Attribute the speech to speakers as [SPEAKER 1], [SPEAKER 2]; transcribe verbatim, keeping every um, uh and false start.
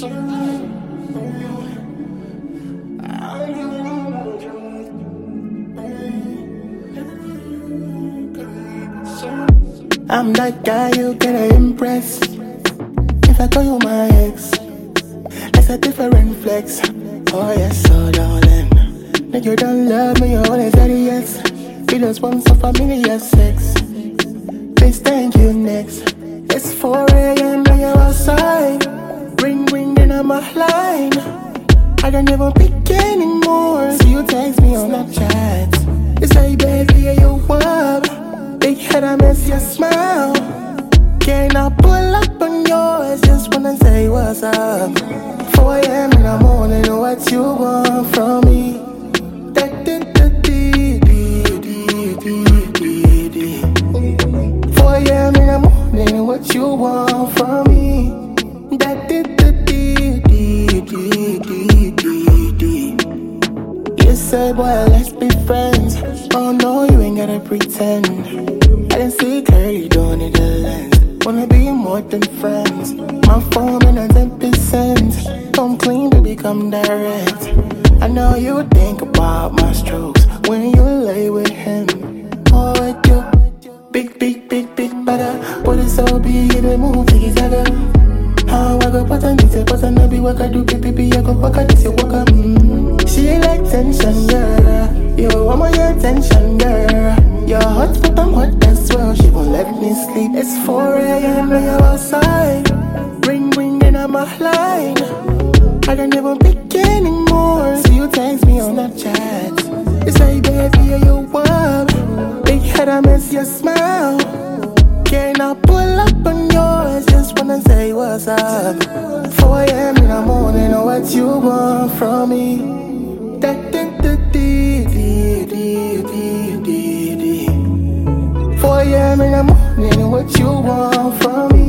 [SPEAKER 1] I'm that guy you gotta impress. If I call you my ex, that's a different flex. Oh yes, so darling. Nigga, you don't love me, you only said yes. You just want some familiar sex. Please thank you next. It's four a.m. and you're outside. Ring, ring, then I'm offline. I don't even pick anymore. So you text me on Snapchat. You say, baby, are you up? Big head, I miss your smile. Can I pull up on yours? Just wanna say what's up. four a.m. in the morning, what you want from me? four a.m. in the morning, what you want from me? You say, boy, let's be friends. Oh no, you ain't gotta pretend. I didn't see clearly, don't need a lens. Wanna be more than friends. My phone in a ten percent. Come clean, baby, come direct. I know you think about my strokes when you lay with him. Oh, with you, big, big, big, big better. What is so big, it move together. How I go put on this, put on be what I do, baby, I go fuck this, you walk up. Mm. She like tension, girl. You want my attention, girl. Your hot, but I'm hot as well. She won't let me sleep. It's four a.m. and you're outside. Ring, ring, then I'm offline. I don't even pick anymore. So you text me on Snapchat. You say, baby, are you up? Big head, I miss your smile. Can I pull up on yours? Just wanna say what's up. four a.m. in the morning, what you want from me? four a.m. in the morning, what you want from me?